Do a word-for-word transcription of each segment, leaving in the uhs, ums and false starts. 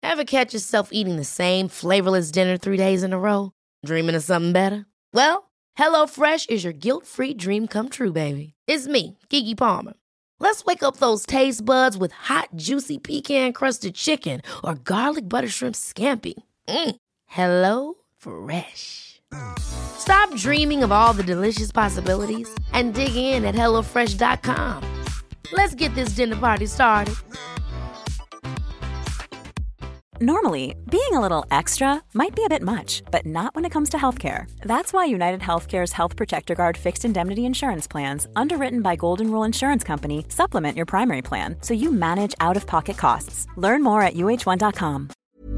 Ever catch yourself eating the same flavorless dinner three days in a row? Dreaming of something better? Well, HelloFresh is your guilt-free dream come true, baby. It's me, Keke Palmer. Let's wake up those taste buds with hot, juicy pecan-crusted chicken or garlic butter shrimp scampi. Mm. Hello Fresh. Stop dreaming of all the delicious possibilities and dig in at hello fresh dot com. Let's get this dinner party started. Normally, being a little extra might be a bit much, but not when it comes to healthcare. That's why United Healthcare's Health Protector Guard fixed indemnity insurance plans, underwritten by Golden Rule Insurance Company, supplement your primary plan so you manage out-of-pocket costs. Learn more at u h one dot com.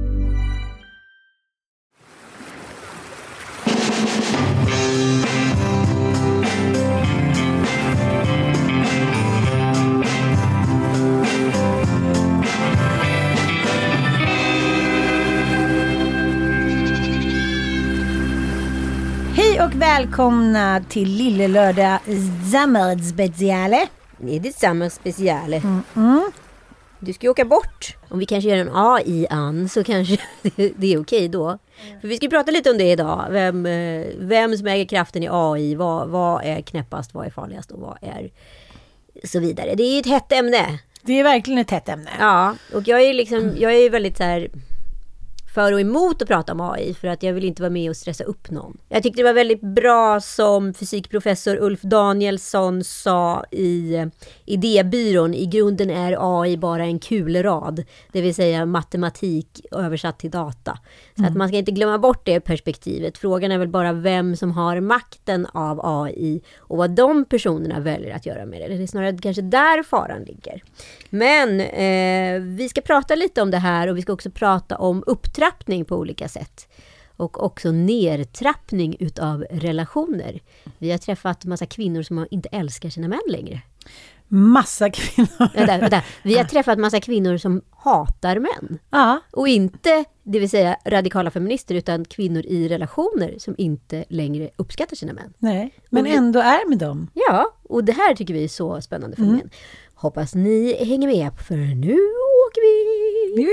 Hej och välkomna till Lille Lördag Sommerspeciale. Det är det sommerspeciale. Mm -mm. Du ska ju åka bort. Om vi kanske gör en A I-an så kanske det är okej då. För vi ska prata lite om det idag. Vem, vem som äger kraften i A I. Vad, vad är knäppast, vad är farligast och vad är så vidare. Det är ju ett hett ämne. Det är verkligen ett hett ämne. Ja, och jag är liksom, jag är väldigt så här för och emot att prata om A I för att jag vill inte vara med och stressa upp någon. Jag tyckte det var väldigt bra som fysikprofessor Ulf Danielsson sa i idébyrån. I grunden är A I bara en kulrad, det vill säga matematik översatt till data. Så mm. att man ska inte glömma bort det perspektivet. Frågan är väl bara vem som har makten av A I och vad de personerna väljer att göra med det. Det är snarare kanske där faran ligger. Men eh, vi ska prata lite om det här och vi ska också prata om upptrappning på olika sätt. Och också nedtrappning utav relationer. Vi har träffat massa kvinnor som inte älskar sina män längre. Massa kvinnor. Vänta, vänta. Vi har träffat massa kvinnor som hatar män. Ja. Och inte, det vill säga radikala feminister, utan kvinnor i relationer som inte längre uppskattar sina män. Nej, men vi, ändå är med dem. Ja, och det här tycker vi är så spännande fenomen. Mm. Hoppas ni hänger med, för nu åker vi!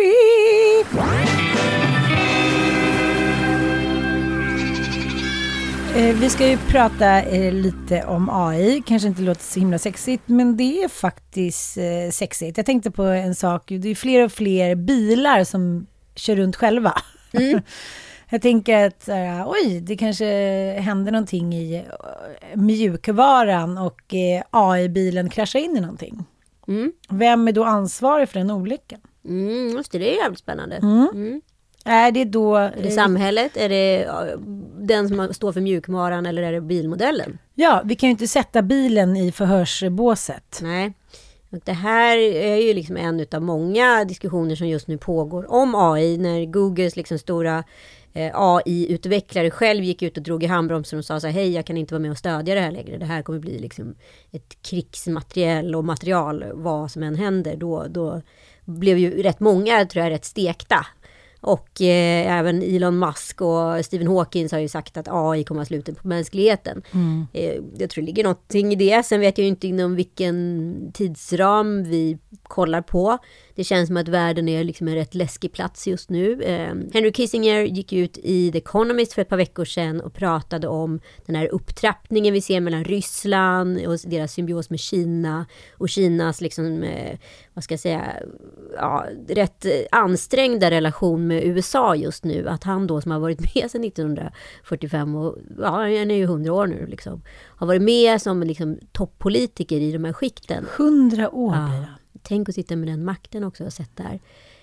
Vi ska ju prata eh, lite om A I. Kanske inte låter så himla sexigt, men det är faktiskt eh, sexigt. Jag tänkte på en sak. Det är fler och fler bilar som kör runt själva. Mm. Jag tänker att äh, oj, det kanske händer någonting i äh, mjukvaran och äh, A I-bilen kraschar in i någonting. Mm. Vem är då ansvarig för den olyckan? Mm, just det, det är jävligt spännande. Mm. Mm. Är det då... Är det samhället? Är det den som står för mjukvaran eller är det bilmodellen? Ja, vi kan ju inte sätta bilen i förhörsbåset. Nej, och det här är ju liksom en av många diskussioner som just nu pågår om A I. När Googles liksom stora eh, A I-utvecklare själv gick ut och drog i handbromsen och sa så här: hej, jag kan inte vara med och stödja det här längre. Det här kommer bli liksom ett krigsmaterial och material, vad som än händer. Då, då blev ju rätt många, tror jag, rätt stekta. Och eh, även Elon Musk och Stephen Hawking har ju sagt att A I kommer att sluta på mänskligheten. Mm. Eh, jag tror det ligger någonting i det. Sen vet jag ju inte inom vilken tidsram vi kollar på. Det känns som att världen är liksom en rätt läskig plats just nu. Eh, Henry Kissinger gick ut i The Economist för ett par veckor sedan och pratade om den här upptrappningen vi ser mellan Ryssland och deras symbios med Kina. Och Kinas liksom, eh, vad ska jag säga, ja, rätt ansträngda relation med U S A just nu. Att han då, som har varit med sedan nittonhundrafyrtiofem och ja, han är ju hundra år nu liksom, har varit med som liksom toppolitiker i de här skikten. Hundra år. Ja, tänk att sitta med den makten också, och sett där.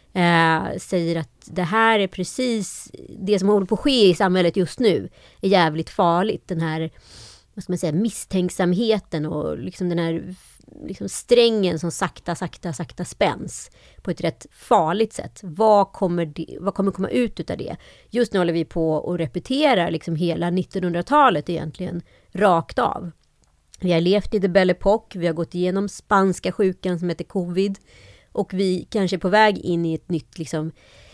Eh, säger att det här är precis det som håller på att ske i samhället just nu, är jävligt farligt. Den här, vad ska man säga, misstänksamheten och liksom den här liksom strängen som sakta, sakta, sakta spänns på ett rätt farligt sätt. Vad kommer, det, vad kommer komma ut utav det? Just nu håller vi på och repeterar liksom hela nittonhundratalet egentligen rakt av. Vi har levt i the Belle Époque, vi har gått igenom spanska sjukan som heter covid, och vi kanske är på väg in i ett nytt liksom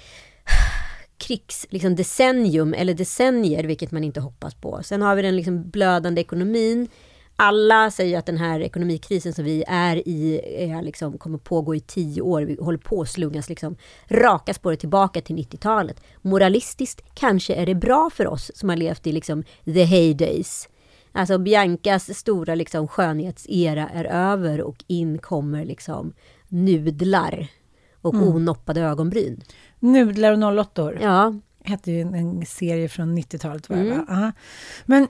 krigs liksom decennium eller decennier, vilket man inte hoppas på. Sen har vi den liksom blödande ekonomin. alla säger att den här ekonomikrisen som vi är i är liksom, kommer pågå i tio år. Vi håller på att slungas liksom, raka spåret tillbaka till nittiotalet. Moralistiskt kanske är det bra för oss som har levt i liksom, the heydays. Alltså Biancas stora liksom, skönhetsera är över och in kommer liksom, nudlar och mm. onoppade ögonbryn. Nudlar och nollåttor. Ja. Hette ju en, en serie från nittiotalet. Var mm. va? Men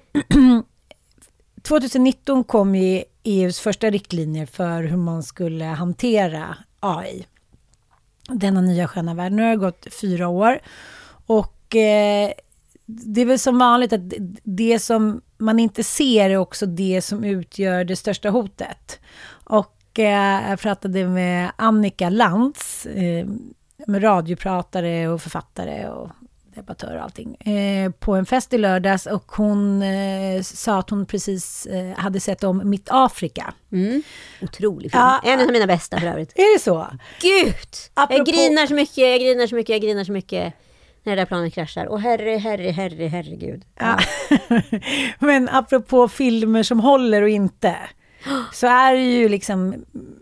tjugonitton kom ju E U:s första riktlinjer för hur man skulle hantera A I. Denna nya sköna värld. Nu har det gått fyra år. Och eh, det är väl som vanligt att det som man inte ser är också det som utgör det största hotet. Och eh, jag pratade med Annika Lantz, eh, med radiopratare och författare och debattör och allting, eh, på en fest i lördags, och hon eh, sa att hon precis eh, hade sett om Mitt Afrika. Mm. Otrolig film. Ja, en av mina bästa för övrigt. Är det så? Gud! Apropå... Jag grinar så mycket, jag grinar så mycket, jag grinar så mycket när det där planet kraschar. Och herre, herre, herre, herregud. Ja. Ja. Men apropå filmer som håller och inte, så är det ju liksom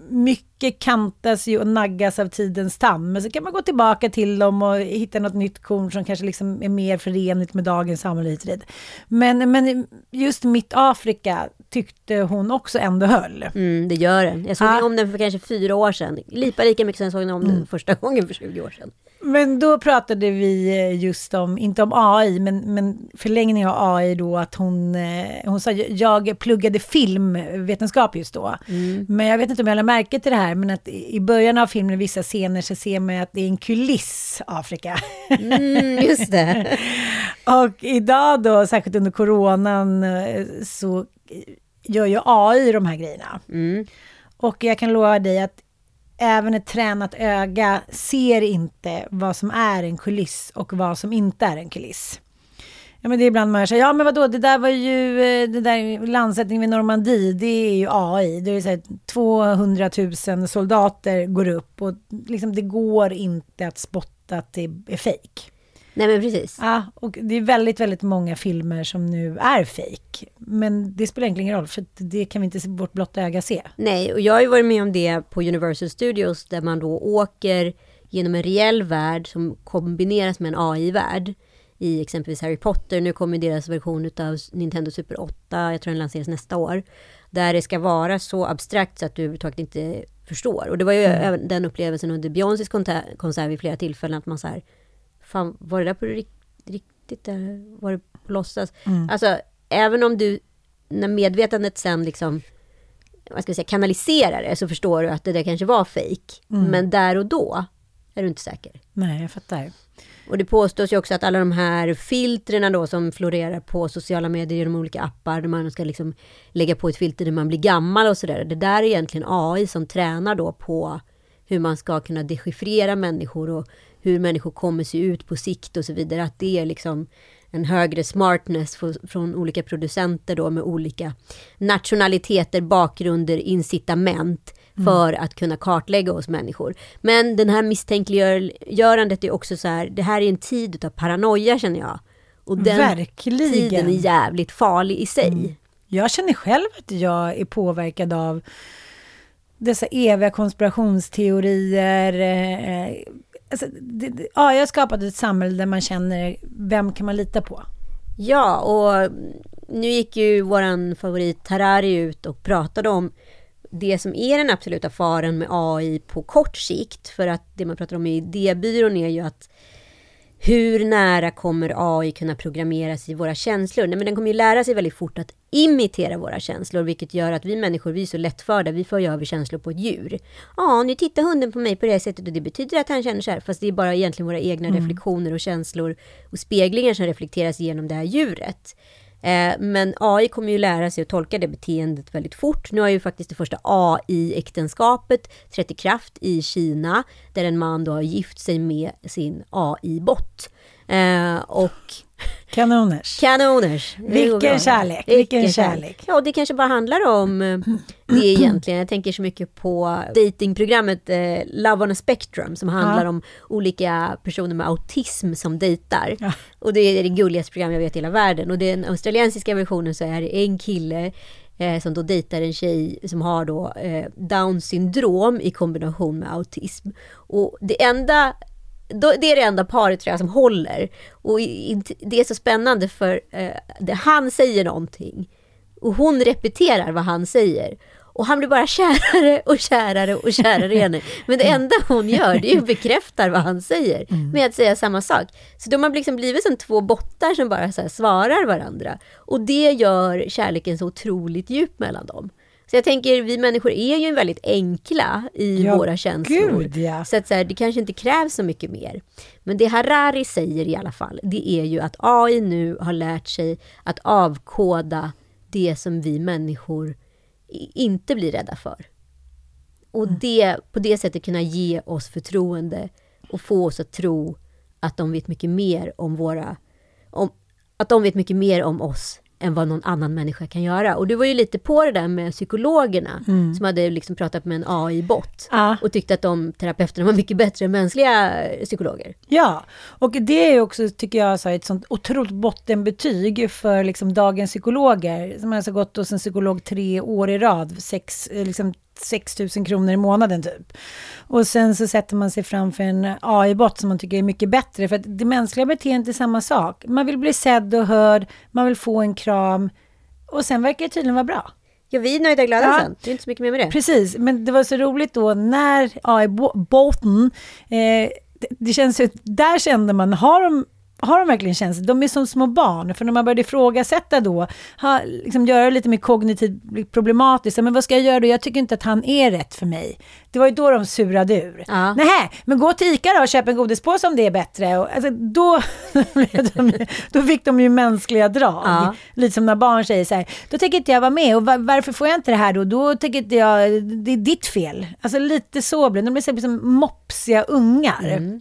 mycket kantas ju och naggas av tidens tand, men så kan man gå tillbaka till dem och hitta något nytt korn som kanske liksom är mer förenligt med dagens samhälle. Men, men just Mitt Afrika tyckte hon också ändå höll. Mm, det gör den. Jag såg ja. om den för kanske fyra år sedan. Lika lika mycket sen såg jag om den mm. första gången för tjugo år sedan. Men då pratade vi just om, inte om A I, men, men förlängning av A I då, att hon, hon sa, jag pluggade filmvetenskap just då. Mm. Men jag vet inte om jag lade märke till det här, men att i början av filmen i vissa scener så ser man att det är en kuliss Afrika. Mm, just det. Och idag då, särskilt under coronan, så gör ju A I de här grejerna. Mm. Och jag kan lova dig att även ett tränat öga ser inte vad som är en kuliss och vad som inte är en kuliss. Ja, men det är ibland man säger, ja men vadå, det där var ju, det där landsättningen vid Normandie, det är ju A I. Det är så här, tvåhundratusen soldater går upp och liksom det går inte att spotta att det är fake. Nej men precis. Ja, och det är väldigt, väldigt många filmer som nu är fake. Men det spelar egentligen ingen roll, för det kan vi inte se vårt blotta öga se. Nej, och jag har ju varit med om det på Universal Studios, där man då åker genom en reell värld som kombineras med en A I-värld. I exempelvis Harry Potter, nu kommer deras version av Nintendo Super åtta, jag tror den lanseras nästa år. Där det ska vara så abstrakt så att du överhuvudtaget inte förstår. Och det var ju mm. även den upplevelsen under Beyoncés konsert vid flera tillfällen, att man så här, fan, var det där på riktigt eller var det på låtsas? Mm. Alltså, även om du, när medvetandet sen liksom, vad ska jag säga, kanaliserar det, så förstår du att det där kanske var fake. Mm. Men där och då är du inte säker. Nej, jag fattar. Och det påstås ju också att alla de här filtrerna då som florerar på sociala medier genom olika appar, där man ska liksom lägga på ett filter när man blir gammal och sådär. Det där är egentligen A I som tränar då på hur man ska kunna dechiffrera människor och hur människor kommer se ut på sikt och så vidare. Att det är liksom en högre smartness för, från olika producenter då, med olika nationaliteter, bakgrunder, incitament för mm. att kunna kartlägga oss människor. Men den här misstänkliggörandet är också så här, det här är en tid av paranoia, känner jag. Och den Verkligen. tiden är jävligt farlig i sig. Mm. Jag känner själv att jag är påverkad av dessa eviga konspirationsteorier. Eh, alltså, det, det, ja, jag har skapat ett samhälle där man känner, vem kan man lita på? Ja, och nu gick ju våran favorit Harari ut och pratade om det som är den absoluta faran med A I på kort sikt. För att det man pratar om i idébyrån är ju att hur nära kommer A I kunna programmeras i våra känslor? Nej, men den kommer ju lära sig väldigt fort att imitera våra känslor, vilket gör att vi människor, vi är så lättförda, vi får ju över känslor på ett djur. Ja, nu tittar hunden på mig på det här sättet och det betyder att han känner så här, fast det är bara egentligen våra egna mm. reflektioner och känslor och speglingar som reflekteras genom det här djuret. Eh, men A I kommer ju lära sig att tolka det beteendet väldigt fort. Nu har ju faktiskt det första A I-äktenskapet trätt i kraft i Kina, där en man då har gift sig med sin A I-bot. Eh, och kanoners. Kanoners. Vilken kärlek. Vilken, Vilken kärlek. kärlek. Ja, det kanske bara handlar om det egentligen. Jag tänker så mycket på datingprogrammet eh, Love on a Spectrum, som handlar ja. om olika personer med autism som dejtar. Ja. Och det är det gulligaste program jag vet i hela världen. Och den australiensiska versionen så är det en kille eh, som då dejtar en tjej som har då eh, Down syndrom i kombination med autism. Och det enda då, det är det enda paret tror jag som håller. Och i, det är så spännande för eh, det, han säger någonting och hon repeterar vad han säger. Och han blir bara kärare och kärare och kärare i henne. Men det enda hon gör, det är att bekräfta vad han säger. Mm. Med att säga samma sak. Så de har liksom blivit som två bottar som bara så här svarar varandra. Och det gör kärleken så otroligt djup mellan dem. Så jag tänker, vi människor är ju väldigt enkla i ja, våra känslor. Gud, ja. Så att så här, det kanske inte krävs så mycket mer. Men det Harari säger i alla fall, det är ju att A I nu har lärt sig att avkoda det som vi människor inte blir rädda för. Och mm. det, på det sättet kunna ge oss förtroende och få oss att tro att de vet mycket mer om våra om, att de vet mycket mer om oss än vad någon annan människa kan göra. Och du var ju lite på det där med psykologerna mm. som hade liksom pratat med en A I-bot ah. och tyckte att de terapeuterna var mycket bättre än mänskliga psykologer. Ja, och det är också, tycker jag, så ett sånt otroligt bottenbetyg för liksom dagens psykologer som alltså gått hos en psykolog tre år i rad, sex, liksom sex tusen kronor i månaden typ. Och sen så sätter man sig framför en A I-bot som man tycker är mycket bättre, för att det mänskliga beteendet är samma sak. Man vill bli sedd och hörd, man vill få en kram och sen verkar det tydligen vara bra. Ja, vi är nöjda och glada ja. sen. Det är inte så mycket mer med det. Precis, men det var så roligt då när A I-boten eh, det, det känns ju, där kände man, har de Har de verkligen känsla? De är som små barn. För när man började ifrågasätta då, ha, liksom göra det lite mer kognitivt problematiskt. Men vad ska jag göra då? Jag tycker inte att han är rätt för mig. Det var ju då de surade ur. Ja. Nej, men gå till Ica då och köp en godispåse om det är bättre. Och, alltså, då, de, då fick de ju mänskliga drag. Ja. Lite som när barn säger så här, då tänker inte jag vara med. Och var, varför får jag inte det här då? Då tänker inte jag, det är ditt fel. Alltså lite så blir de blir så liksom mopsiga ungar. Mm.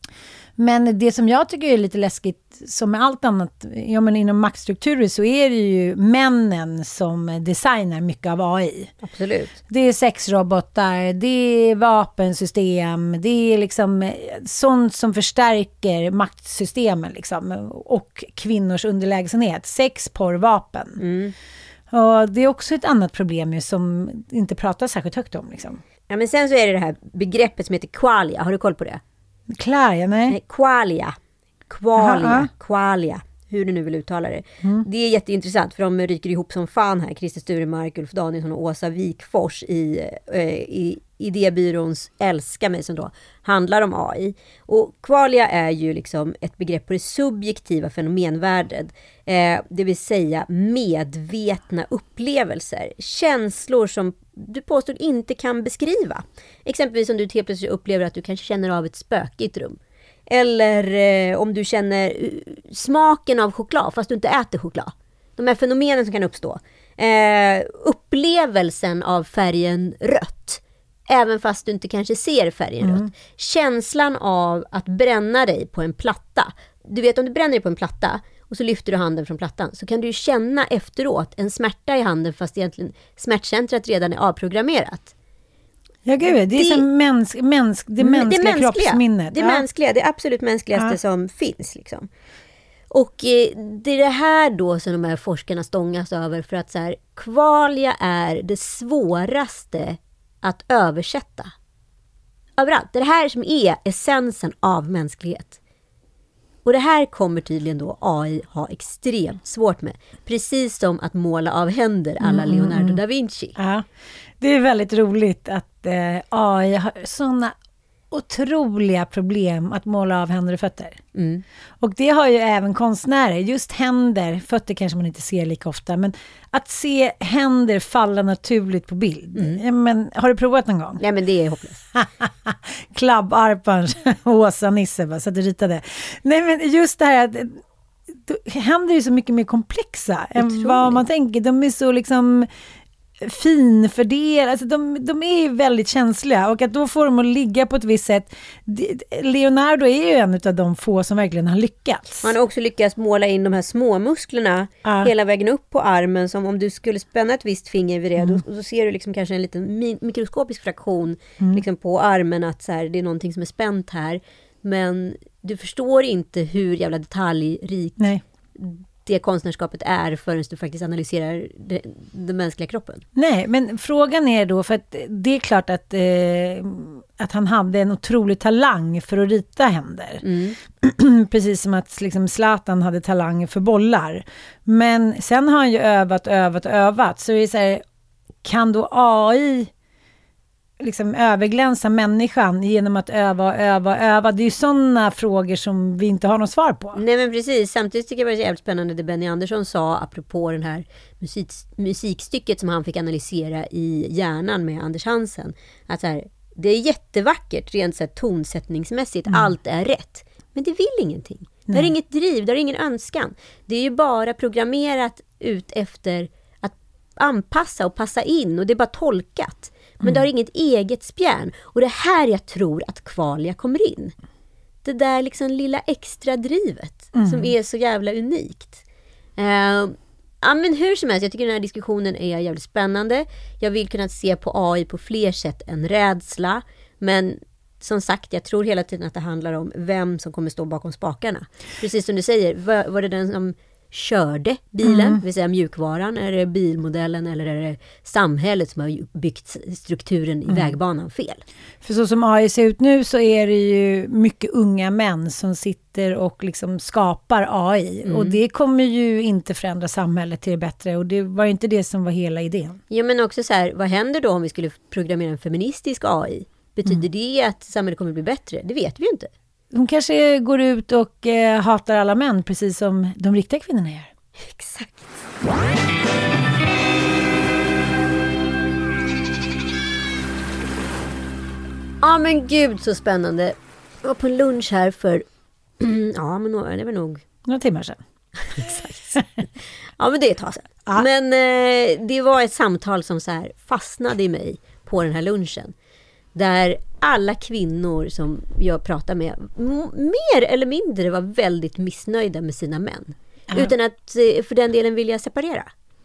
Men det som jag tycker är lite läskigt, som med allt annat, ja, men inom maktstrukturer så är det ju männen som designar mycket av A I. Absolut. Det är sexrobotar, det är vapensystem, det är liksom sånt som förstärker maktsystemen liksom, och kvinnors underlägsenhet. Sex, porr, vapen. Mm. Och det är också ett annat problem som inte pratas särskilt högt om. Liksom. Ja, men sen så är det det här begreppet som heter qualia. Har du koll på det? Klar, nej. nej. Qualia. Qualia. Aha. Qualia. Hur du nu vill uttala det. Mm. Det är jätteintressant för de ryker ihop som fan här. Christer Sturemark, Ulf Danielsson och Åsa Wikfors i, eh, i idébyråns Älska mig som då handlar om A I. Och qualia är ju liksom ett begrepp på det subjektiva fenomenvärdet. Eh, det vill säga medvetna upplevelser. Känslor som du påstår inte kan beskriva. Exempelvis om du helt plötsligt upplever att du kanske känner av ett spöke i ett rum. Eller eh, om du känner uh, smaken av choklad fast du inte äter choklad. De här fenomenen som kan uppstå. Eh, upplevelsen av färgen rött. Även fast du inte kanske ser färgen mm. rött. Känslan av att bränna dig på en platta. Du vet, om du bränner dig på en platta och så lyfter du handen från plattan, så kan du ju känna efteråt en smärta i handen fast egentligen smärtcentrat redan är avprogrammerat. Ja gud, det är det, mäns, mäns, det mänskliga, det mänskliga kroppsminnet. Det ja. mänskliga, det absolut mänskligaste ja. som finns liksom. Och eh, det är det här då som de här forskarna stångas över, för att så här, qualia är det svåraste att översätta. Överallt. Det är det här som är essensen av mänsklighet. Och det här kommer tydligen då A I ha extremt svårt med. Precis som att måla av händer alla mm. Leonardo da Vinci. Ja, det är väldigt roligt att eh, A I har sådana otroliga problem att måla av händer och fötter. Mm. Och det har ju även konstnärer. Just händer, fötter kanske man inte ser lika ofta. Men att se händer falla naturligt på bild. Mm. Ja, men, har du provat någon gång? Nej, men det är hopplöst. Klabbarpans Åsa Nisse va, så att du ritade. Nej, men just det här att händer är så mycket mer komplexa än vad man tänker. De är så liksom fin för det, alltså de, de är ju väldigt känsliga, och att då får de att ligga på ett visst sätt. Leonardo är ju en av de få som verkligen har lyckats. Han har också lyckats måla in de här små musklerna ah. hela vägen upp på armen, som om du skulle spänna ett visst finger vid det, mm. då, då ser du liksom kanske en liten mi- mikroskopisk fraktion mm. liksom på armen, att så här, det är någonting som är spänt här, men du förstår inte hur jävla detaljrikt Nej. det konstnärskapet är förrän du faktiskt analyserar det, den mänskliga kroppen. Nej, men frågan är då, för att det är klart att, eh, att han hade en otrolig talang för att rita händer. Mm. Precis som att liksom, Zlatan hade talang för bollar. Men sen har han ju övat, övat, övat. Så det är så här, kan då A I liksom överglänsa människan genom att öva, öva, öva? Det är ju sådana frågor som vi inte har något svar på. Nej, men precis. Samtidigt tycker jag det var jävligt spännande det Benny Andersson sa apropå den här musik, musikstycket som han fick analysera i hjärnan med Anders Hansen. Att så här, det är jättevackert rent så här, tonsättningsmässigt. Mm. Allt är rätt. Men det vill ingenting. Nej. Det har inget driv, det har ingen önskan. Det är ju bara programmerat ut efter att anpassa och passa in. Och det är bara tolkat. Men mm. det har inget eget spjärn. Och det här jag tror att Kvalia kommer in. Det där liksom lilla extra drivet. Mm. Som är så jävla unikt. Uh, ja, men hur som helst, jag tycker den här diskussionen är jävligt spännande. Jag vill kunna se på A I på fler sätt än rädsla. Men som sagt, jag tror hela tiden att det handlar om vem som kommer stå bakom spakarna. Precis som du säger, var, var det den som körde bilen, mm. vill säga mjukvaran, är det bilmodellen eller är det samhället som har byggt strukturen i mm. vägbanan fel? För så som A I ser ut nu så är det ju mycket unga män som sitter och liksom skapar A I mm. och det kommer ju inte förändra samhället till det bättre och det var inte det som var hela idén. Ja, men också så här, vad händer då om vi skulle programmera en feministisk A I? Betyder mm. det att samhället kommer bli bättre? Det vet vi ju inte. Hon kanske går ut och eh, hatar alla män precis som de riktiga kvinnorna gör. Exakt. Ja, men gud så spännande. Jag var på en lunch här för ja, men det var nog några timmar sedan. Exakt. Ja, men det är ett tag sedan. Ja. Men eh, det var ett samtal som så här fastnade i mig på den här lunchen. Där alla kvinnor som jag pratar med m- mer eller mindre var väldigt missnöjda med sina män. Uh-huh. Utan att för den delen vilja separera.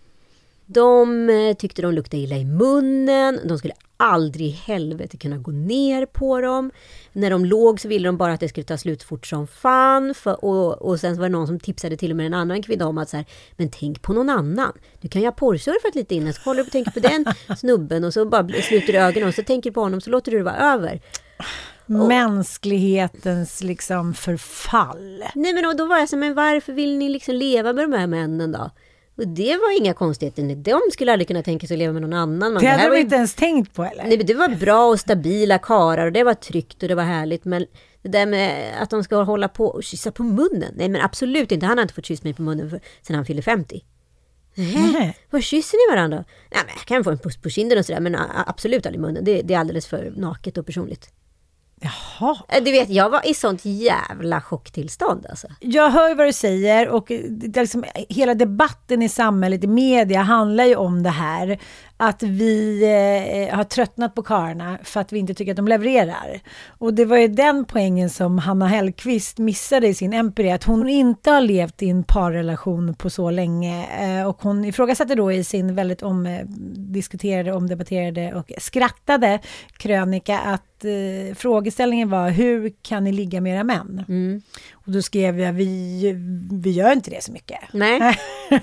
De eh, tyckte de luktade illa i munnen. De skulle aldrig i helvete kunna gå ner på dem. När de låg så ville de bara att det skulle ta slut fort som fan. För, och, och sen så var det någon som tipsade till och med en annan kvinna om att så här, men tänk på någon annan. Du kan ju ha porrsurfat lite innan. Så kollar du och tänker på den snubben och så bara sluter du ögonen och så tänker du på honom så låter du det vara över. Mänsklighetens liksom förfall. Nej, men då var jag så, men varför vill ni liksom leva med de här männen då? Och det var inga konstigheter. De skulle aldrig kunna tänka sig att leva med någon annan. Man, det hade de inte ens tänkt på, eller? Nej, det var bra och stabila karar och det var tryggt och det var härligt. Men det där med att de ska hålla på och kyssa på munnen. Nej, men absolut inte. Han har inte fått kyssa mig på munnen för, sen han fyllde femtio. Nej, Nej. Vad kysser ni varandra? Nej, men jag kan få en puss på kinden och sådär. Men absolut aldrig i munnen. Det, det är alldeles för naket och personligt. Jaha. Du vet, jag var i sånt jävla chocktillstånd alltså. Jag hör vad du säger och det liksom, hela debatten i samhället, i media handlar ju om det här. Att vi eh, har tröttnat på karlarna för att vi inte tycker att de levererar. Och det var ju den poängen som Hanna Hellquist missade i sin empiri. Att hon inte har levt i en parrelation på så länge. Eh, och hon ifrågasatte då i sin väldigt omdiskuterade, omdebatterade och skrattade krönika att eh, frågeställningen var: hur kan ni ligga med era män? Mm. Och då skrev jag, vi, vi gör inte det så mycket. Nej.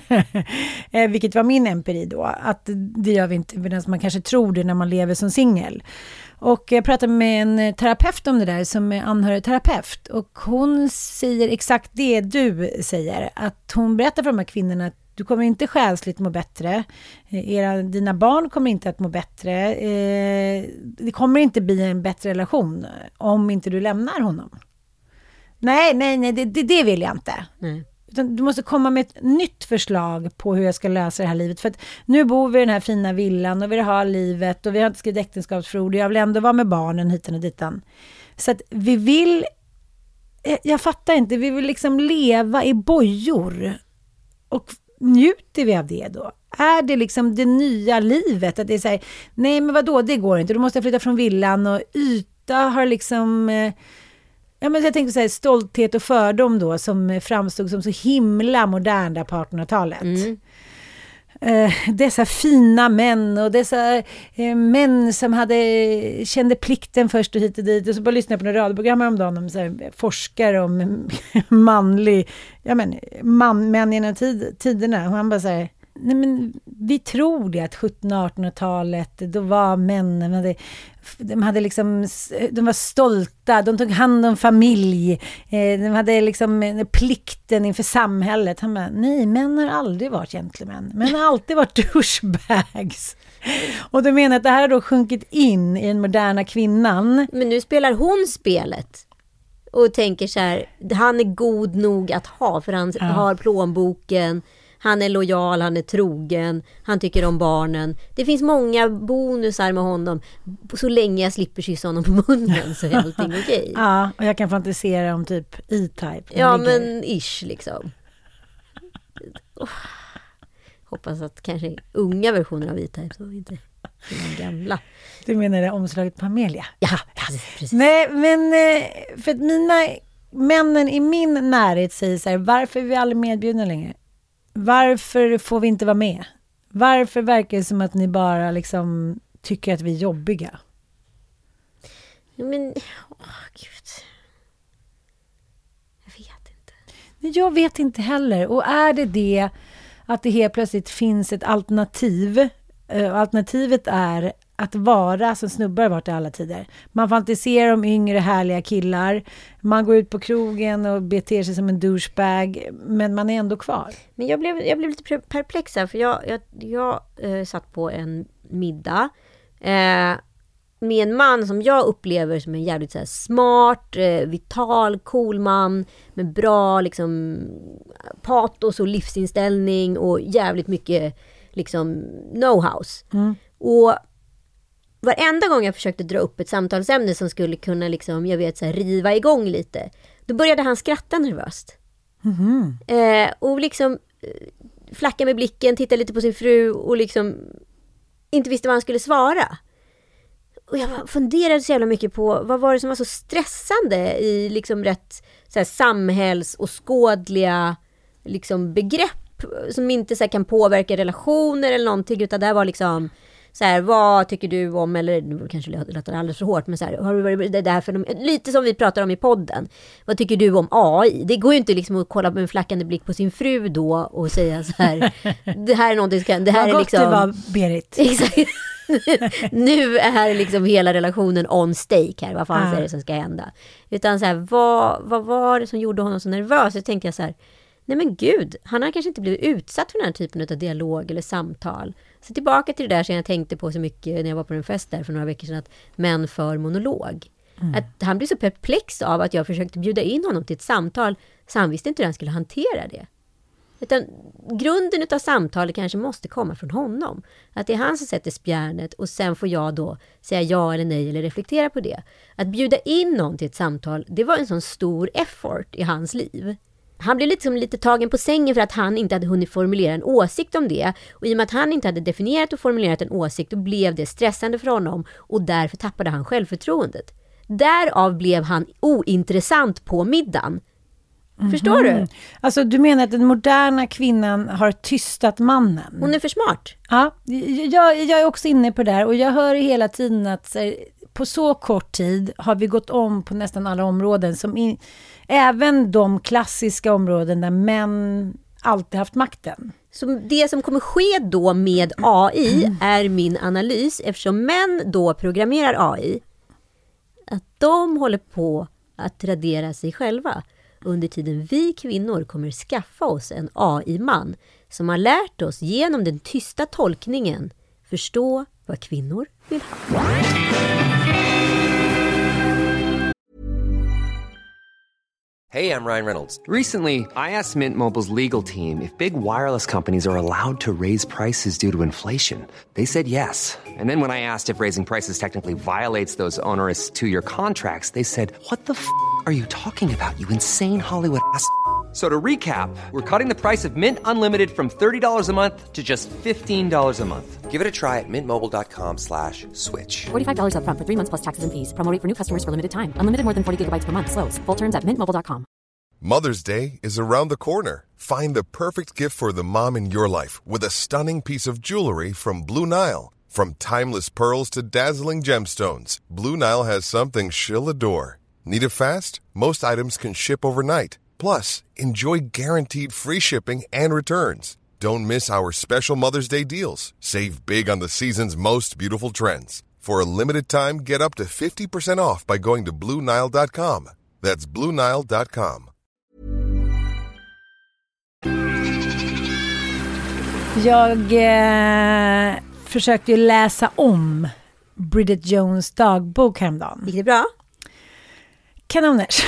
Vilket var min empiri då. Att det gör vi inte, medan man kanske tror det när man lever som singel. Och jag pratade med en terapeut om det där, som är anhörigterapeut. Och hon säger exakt det du säger. Att hon berättar för de här kvinnorna att du kommer inte själsligt må bättre. Era, dina barn kommer inte att må bättre. Eh, det kommer inte bli en bättre relation om inte du lämnar honom. Nej, nej, nej, det, det, det vill jag inte. Nej. Utan du måste komma med ett nytt förslag på hur jag ska lösa det här livet. För att nu bor vi i den här fina villan och vi har livet och vi har inte skrivit äktenskapsförord och jag vill ändå vara med barnen hitan och ditan. Så att vi vill, jag fattar inte, vi vill liksom leva i bojor. Och njuter vi av det då? Är det liksom det nya livet? Att det är så här, nej men vadå, det går inte. Då måste jag flytta från villan och yta har liksom... Ja, men jag tänkte säga stolthet och fördom då som framstod som så himla modern där på artonhundratalet. Mm. eh, dessa fina män och dessa eh, män som hade, kände plikten först och hit och dit. Och så bara lyssnade jag på en radioprogram om dagen om så här, forskare om manlig, ja men, man, män genom tid, tiderna. Och han bara så här, nej men vi tror det att sjuttonhundra-artonhundratalet då var männen hade, de hade liksom de var stolta, de tog hand om familj, eh, de hade liksom plikten inför samhället. Han bara, nej, män har aldrig varit gentlemän, män har alltid varit douchebags. Och du menar att det här har då sjunkit in i den moderna kvinnan. Men nu spelar hon spelet och tänker så här, han är god nog att ha för han ja. har plånboken. Han är lojal, han är trogen, han tycker om barnen. Det finns många bonusar med honom. Så länge jag slipper kyssa honom på munnen så är allting okej. Okay. Ja, och jag kan fantisera om typ E-Type. Ja, ligger. Men ish liksom. Oh. Hoppas att kanske unga versioner av E-Type så inte den gamla. Du menar det omslaget på Amelia? Ja, precis, precis. Nej, men för att mina männen i min närhet säger så här, varför är vi aldrig medbjudna längre? Varför får vi inte vara med? Varför verkar det som att ni bara liksom tycker att vi är jobbiga? Ja, men, åh gud. Jag vet inte. Jag vet inte heller. Och är det det att det helt plötsligt finns ett alternativ? Och alternativet är att vara som snubbar varit i alla tider. Man fantiserar om yngre härliga killar. Man går ut på krogen och beter sig som en douchebag. Men man är ändå kvar. Men jag blev, jag blev lite perplex här. För jag, jag, jag eh, satt på en middag. Eh, med en man som jag upplever som en jävligt så här, smart, eh, vital, cool man. Med bra liksom, patos och livsinställning. Och jävligt mycket liksom, know-hows. Mm. Och varenda gång jag försökte dra upp ett samtalsämne som skulle kunna liksom, jag vet, så här, riva igång lite, då började han skratta nervöst. Mm-hmm. Eh, och liksom eh, flacka med blicken, titta lite på sin fru och liksom inte visste vad han skulle svara. Och jag funderade så jävla mycket på vad var det som var så stressande i liksom rätt så här, samhälls- och skådliga liksom, begrepp som inte så här, kan påverka relationer eller någonting, utan det var liksom så här, vad tycker du om, eller kanske låter det alldeles för hårt, men så här, har du varit det där för lite som vi pratar om i podden. Vad tycker du om A I? Det går ju inte liksom att kolla med en flackande blick på sin fru då och säga så här, det här är någonting ska, det här vad är liksom det var, Berit. Exakt. Nu är liksom hela relationen on stake här. Vad fan ah. är det som ska hända? Utan så här, vad, vad var det som gjorde honom så nervös? Så tänkte jag så här, nej men gud, han har kanske inte blivit utsatt för den här typen av dialog eller samtal. Så tillbaka till det där som jag tänkte på så mycket när jag var på en fest där för några veckor sedan, att män för monolog. Mm. Att han blev så perplex av att jag försökte bjuda in honom till ett samtal, så han visste inte hur han skulle hantera det. Utan grunden av samtalet kanske måste komma från honom. Att det är han som sätter spjärnet och sen får jag då säga ja eller nej eller reflektera på det. Att bjuda in någon till ett samtal, det var en sån stor effort i hans liv. Han blev liksom lite tagen på sängen för att han inte hade hunnit formulera en åsikt om det. Och i och med att han inte hade definierat och formulerat en åsikt, då blev det stressande för honom. Och därför tappade han självförtroendet. Därav blev han ointressant på middagen. Mm-hmm. Förstår du? Alltså du menar att den moderna kvinnan har tystat mannen? Hon är för smart. Ja, jag, jag är också inne på det här. Och jag hör hela tiden att så här, på så kort tid har vi gått om på nästan alla områden. Som in, även de klassiska områden där män alltid haft makten. Så det som kommer ske då med A I mm. är min analys, eftersom män då programmerar A I, att de håller på att radera sig själva. Under tiden vi kvinnor kommer skaffa oss en A I-man som har lärt oss genom den tysta tolkningen förstå vad kvinnor vill ha. Hey, I'm Ryan Reynolds. Recently, I asked Mint Mobile's legal team if big wireless companies are allowed to raise prices due to inflation. They said yes. And then when I asked if raising prices technically violates those onerous two-year contracts, they said, what the f*** are you talking about, you insane Hollywood ass? So to recap, we're cutting the price of Mint Unlimited from thirty dollars a month to just fifteen dollars a month. Give it a try at mintmobile.com slash switch. forty-five dollars up front for three months plus taxes and fees. Promo rate for new customers for limited time. Unlimited more than forty gigabytes per month. Slows full terms at mint mobile dot com. Mother's Day is around the corner. Find the perfect gift for the mom in your life with a stunning piece of jewelry from Blue Nile. From timeless pearls to dazzling gemstones, Blue Nile has something she'll adore. Need it fast? Most items can ship overnight. Plus, enjoy guaranteed free shipping and returns. Don't miss our special Mother's Day deals. Save big on the season's most beautiful trends. For a limited time, get up to fifty percent off by going to blue nile dot com. That's blue nile dot com. Jag eh, försökte ju läsa om Bridget Jones dagbok häromdagen. Gick det bra? Kanoners.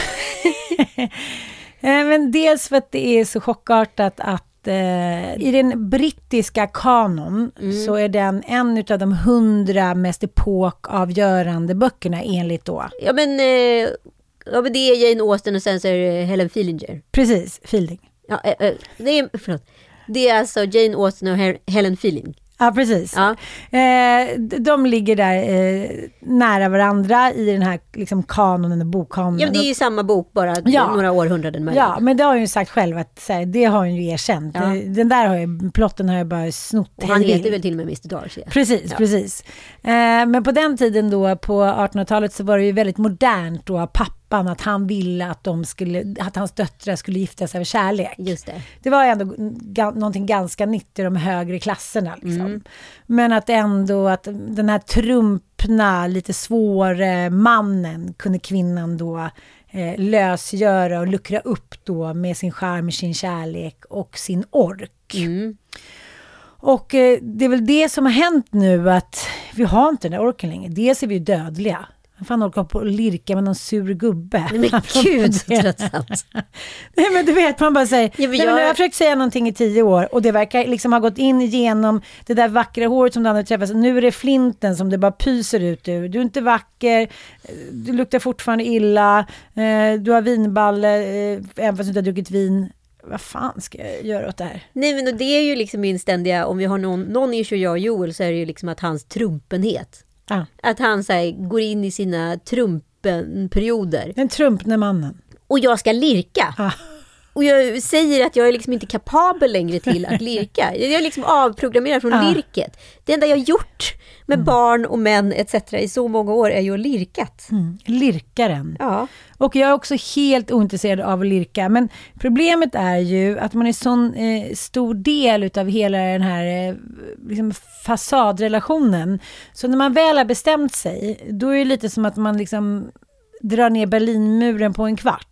Men dels för att det är så chockartat att eh, i den brittiska kanon mm. så är den en av de hundra mest epokavgörande böckerna enligt då. Ja men, eh, ja, men det är Jane Austen och sen så är det Helen Fielding. Precis, Fielding. Ja, eh, det är, förlåt. Det är alltså Jane Austen och Helen Fielding. Ja, precis. Ja. Eh, de ligger där eh, nära varandra i den här liksom, kanonen och bokkanonen. Ja, men det är ju samma bok, bara ja. några århundraden mellan. Ja, men det har hon ju sagt själv att så här, det har hon ju erkänt. Ja. Den där har ju, plotten har jag bara snott. Och han heter väl till och med mister Darcy. Precis, ja. precis. Eh, men på den tiden då, på artonhundratalet, så var det ju väldigt modernt då, pappan, att han ville att, de skulle, att hans döttrar skulle gifta sig av kärlek. Just det. Det var ändå ga- någonting ganska nytt i de högre klasserna. Liksom. Mm. Men att ändå att den här trumpna, lite svåra mannen kunde kvinnan då eh, lösgöra och luckra upp då med sin charm, sin kärlek och sin ork. Mm. Och eh, det är väl det som har hänt nu, att vi har inte den där orken längre. Dels är vi ju dödliga. Fan orkar på att lirka med någon sur gubbe. Nej, men gud, så tröttsamt. Nej, men du vet, man bara säger, ja, men jag... Nej, men jag har försökt säga någonting i tio år och det verkar liksom ha gått in igenom det där vackra håret som du hade träffat. Nu är det flinten som det bara pyser ut ur. Du är inte vacker, du luktar fortfarande illa, du har vinballe, även fast du inte har druckit vin. Vad fan ska jag göra åt det här? Nej, men det är ju liksom min ständiga, om vi har någon, någon issue, jag och Joel, så är det ju liksom att hans trumpenhet. Ah. Att han så här, går in i sina trumpenperioder. Den trumpne mannen. Och jag ska lirka. Ah. Och jag säger att jag är liksom inte kapabel längre till att lirka. Jag är liksom avprogrammerad från ah. lirket. Det enda jag har gjort med mm. barn och män et cetera i så många år är ju att lirkat. Mm. Lirkaren. Ja. Och jag är också helt ointresserad av att lirka. Men problemet är ju att man är sån eh, stor del utav hela den här eh, liksom fasadrelationen. Så när man väl har bestämt sig, då är det lite som att man liksom drar ner Berlinmuren på en kvart.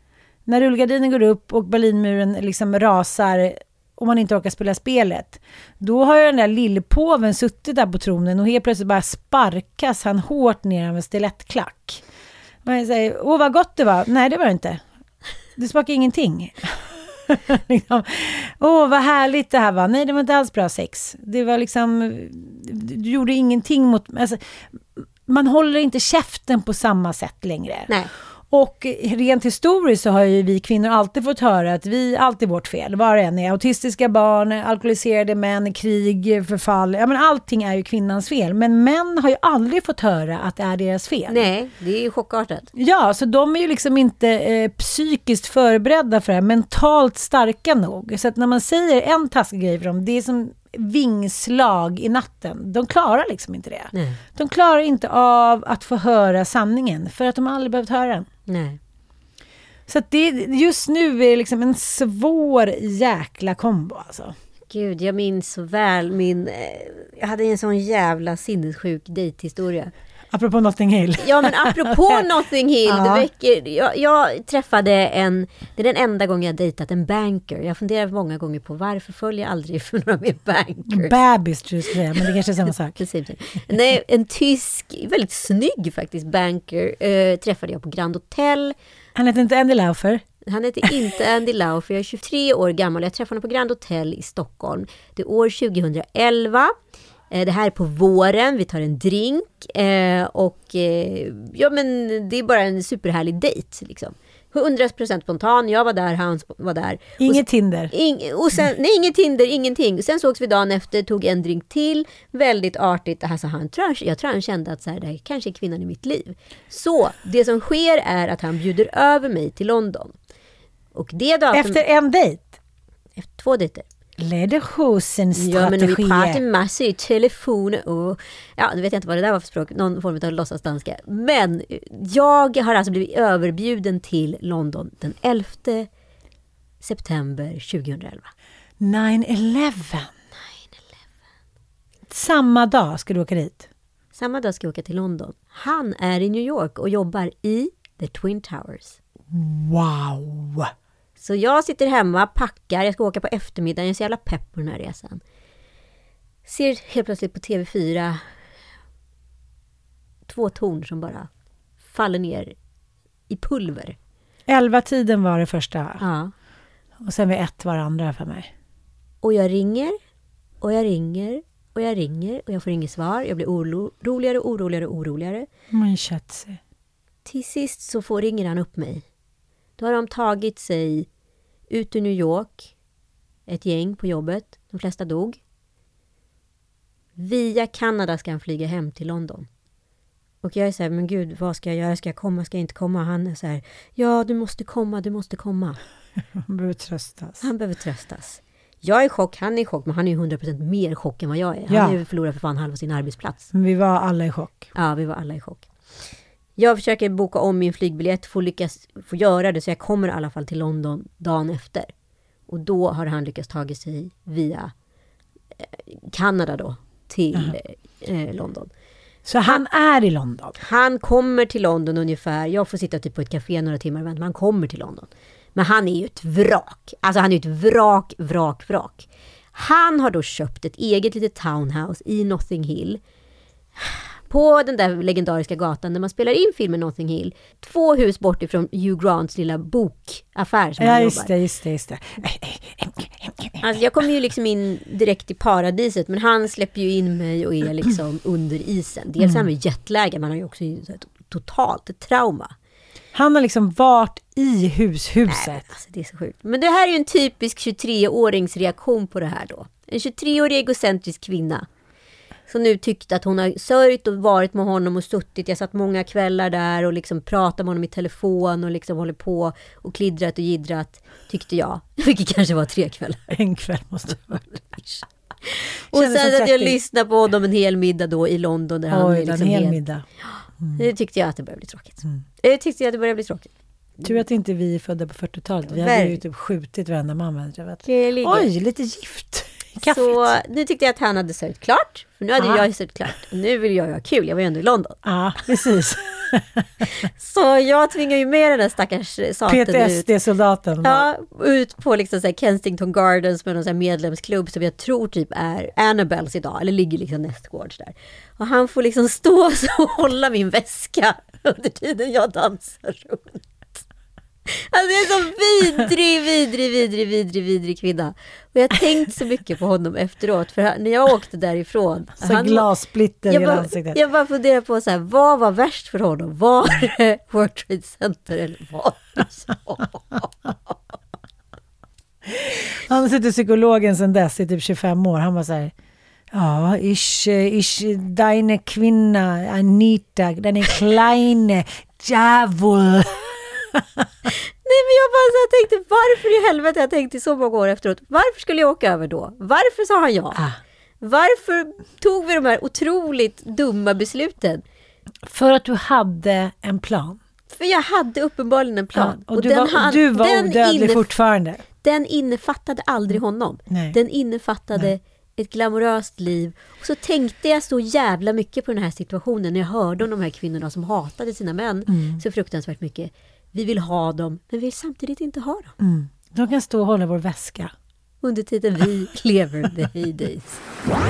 När rullgardinen går upp och Berlinmuren liksom rasar och man inte orkar spela spelet, då har ju den där lillpåven suttit där på tronen och helt plötsligt bara sparkas han hårt ner av en stilettklack. Man säger, åh vad gott det var. Nej, det var det inte. Det smakade ingenting. liksom, åh vad härligt det här var. Nej, det var inte alls bra sex. Det var liksom, du gjorde ingenting mot, alltså, man håller inte käften på samma sätt längre. Nej. Och rent historiskt så har ju vi kvinnor alltid fått höra att vi alltid vårt fel. Var det än är autistiska barn, alkoholiserade män, krig, förfall. Ja, men allting är ju kvinnans fel. Men män har ju aldrig fått höra att det är deras fel. Nej, det är ju chockartat. Ja, så de är ju liksom inte eh, psykiskt förberedda för det här. Mentalt starka nog. Så att när man säger en taskig grej för dem, det är som vingslag i natten. De klarar liksom inte det. Nej. De klarar inte av att få höra sanningen för att de aldrig behövt höra den. Nej. Så att det, just nu är det liksom en svår jäkla kombo alltså. Gud, jag minns så väl min... Eh, jag hade en sån jävla sinnessjuk dejthistoria. Apropå Notting Hill. Ja, men apropå Notting Hill, ja. det väcker, jag, jag träffade en, det är den enda gången jag dejtat en banker. Jag funderar många gånger på varför följer jag aldrig för några mer bankers. Babys tror jag säga, men det kanske är samma sak. Nej, en tysk, väldigt snygg faktiskt banker eh, träffade jag på Grand Hotel. Han heter inte Andy Laufer. Han heter inte Andy Laufer, jag är tjugotre år gammal. Jag träffade honom på Grand Hotel i Stockholm. Det är år tjugohundraelva. Det här är på våren, vi tar en drink eh, och eh, ja, men det är bara en superhärlig dejt liksom. hundra procent spontan, jag var där, han var där. Inget Tinder. In, och sen, nej, inget Tinder, ingenting. Sen sågs vi dagen efter, tog en drink till, väldigt artigt. Alltså, han, tror, jag tror han kände att så här, det här kanske är kvinnan i mitt liv. Så det som sker är att han bjuder över mig till London. Och det datum... Efter en dejt? Efter två dejter. Lederhosen-strategi. Ja, men vi pratade massor i telefon och... Ja, nu vet jag inte vad det där var för språk. Någon form av låtsasdanska. Men jag har alltså blivit överbjuden till London den elfte september tjugohundraelva. nine eleven. Samma dag ska du åka dit? Samma dag ska jag åka till London. Han är i New York och jobbar i The Twin Towers. Wow! Så jag sitter hemma, packar, jag ska åka på eftermiddagen, jag är så jävla pepp på den här resan. Ser helt plötsligt på T V fyra två torn som bara faller ner i pulver. Elva tiden var det första. Ja. Och sen vid ett var det andra för mig. Och jag ringer, och jag ringer, och jag ringer, och jag får inget svar. Jag blir oroligare, oroligare, oroligare. Man kött sig. Till sist så får ringer han upp mig. Då har de tagit sig ut ur New York. Ett gäng på jobbet. De flesta dog. Via Kanada ska han flyga hem till London. Och jag är så här, men gud, vad ska jag göra? Ska jag komma? Ska jag inte komma? Han är så här, ja, du måste komma, du måste komma. Han behöver tröstas. Han behöver tröstas. Jag är i chock, han är i chock, men han är ju hundra procent mer chock än vad jag är. Han Ja. är ju förlorat för fan halva sin arbetsplats. Men vi var alla i chock. Ja, vi var alla i chock. Jag försöker boka om min flygbiljett, få lyckas få göra det, så jag kommer i alla fall till London dagen efter. Och då har han lyckats ta sig via eh, Kanada då till eh, London. Så han, han är i London? Han kommer till London ungefär. Jag får sitta typ på ett café några timmar, men han kommer till London. Men han är ju ett vrak. Alltså han är ju ett vrak, vrak, vrak. Han har då köpt ett eget litet townhouse i Notting Hill. På den där legendariska gatan där man spelar in filmen Notting Hill. Två hus bort ifrån Hugh Grants lilla bokaffär som ja, han just jobbar. det, just det, just det. Alltså jag kommer ju liksom in direkt i paradiset, men han släpper ju in mig och är liksom under isen. Dels mm. är han med jetläge, men han har ju också ett totalt ett trauma. Han har liksom varit i hushuset. Nej, alltså det är så sjukt. Men det här är ju en typisk tjugotre-årings reaktion på det här då. En tjugotre-årig egocentrisk kvinna som nu tyckte att hon har sörjt och varit med honom och suttit. Jag satt många kvällar där och liksom pratade med honom i telefon och liksom håller på och klidrat och gidrat, tyckte jag. Vilket kanske var tre kvällar. En kväll måste det vara. Och sen att jag lyssnade på honom en hel middag då i London. Där Oj, han är liksom liksom en hel helt... middag. Mm. Det tyckte jag att det började bli tråkigt. Mm. Det tyckte jag att det började bli tråkigt. Tur att inte vi är födda på fyrtiotalet. Vi hade ju typ skjutit varenda mamma. Oj, lite gift. Kaffet. Så nu tyckte jag att han hade sörjt klart. För nu hade ah. jag sörjt klart. Och nu vill jag ha kul. Jag var ju ändå i London. Ja, ah, precis. Så jag tvingar ju med den där stackars saten P T S D-soldaten. Ja, ut på liksom så här Kensington Gardens med någon så här medlemsklubb som jag tror typ är Annabelles idag. Eller ligger liksom nästgårds där. Och han får liksom stå och hålla min väska under tiden jag dansar runt. Alltså jag är så vidrig, vidrig, vidrig, vidrig, vidrig kvinna. Och jag har tänkt så mycket på honom efteråt. För när jag åkte därifrån. Så han, glassplitter jag i bara, ansiktet. Jag bara funderar på så här, vad var värst för honom? Var det World Trade Center eller vad? Han har suttit psykologen sedan dess i typ tjugofem år. Han var så här, ja, ich, ich, deine kvinna, Anita, deine kleine Djävul. Nej, men jag bara så här tänkte, varför i helvete, jag tänkte så många år efteråt, varför skulle jag åka över då? Varför sa han ja? Ah. Varför tog vi de här otroligt dumma besluten? För att du hade en plan. För jag hade uppenbarligen en plan. Ja, och, och du, den var, han, du var den odödlig innef- fortfarande. Den innefattade aldrig honom. Nej. Den innefattade Nej. ett glamoröst liv. Och så tänkte jag så jävla mycket på den här situationen när jag hörde om de här kvinnorna som hatade sina män mm. så fruktansvärt mycket. Vi vill ha dem, men vi vill samtidigt inte ha dem. Mm. De kan stå och hålla vår väska. Under tiden vi lever the heydays.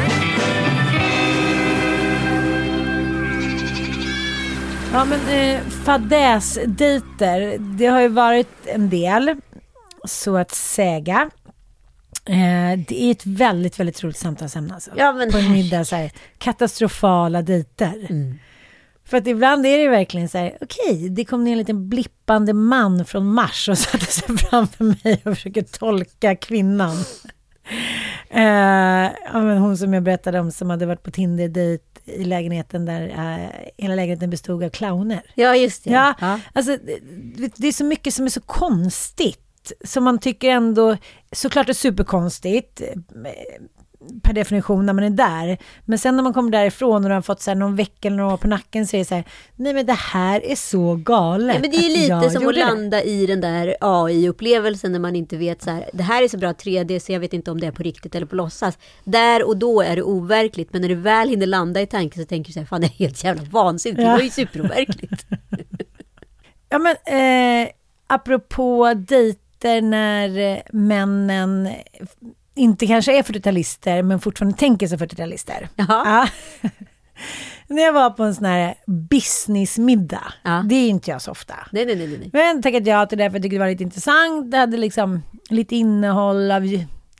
Ja, men eh, fadäsdejter, det har ju varit en del, så att säga. Eh, det är ett väldigt, väldigt roligt samtalsämne alltså. Ja, men på en middag, så här, katastrofala dejter. Mm. För att ibland är det verkligen så här, okej, okay, det kom ner en liten blippande man från Mars och satte sig framför mig och försöker tolka kvinnan. eh, ja, men hon som jag berättade om som hade varit på Tinder-dejt i lägenheten där eh, hela lägenheten bestod av clowner. Ja, just det. Ja, ja. Alltså, det, det är så mycket som är så konstigt. sätt som man tycker ändå såklart är superkonstigt per definition när man är där. Men sen när man kommer därifrån och de har fått så här någon vecka eller några år på nacken så är det så här, nej men det här är så galet. Ja, men det är lite som att landa det. I den där A I-upplevelsen när man inte vet så här, det här är så bra tre D så jag vet inte om det är på riktigt eller på låtsas. Där och då är det overkligt, men när du väl hinner landa i tanken så tänker du så här, fan det är helt jävla vansinnigt, ja. Det var ju superoverkligt. Ja men eh, apropå dejter när männen inte kanske är fyrtiotalister men fortfarande tänker sig fyrtiotalister. Ja. När jag var på en sån här businessmiddag, ja. Det är inte jag så ofta. Nej, nej, nej, nej. Men jag tänkte att jag till det för jag tyckte det var lite intressant. Det hade liksom lite innehåll av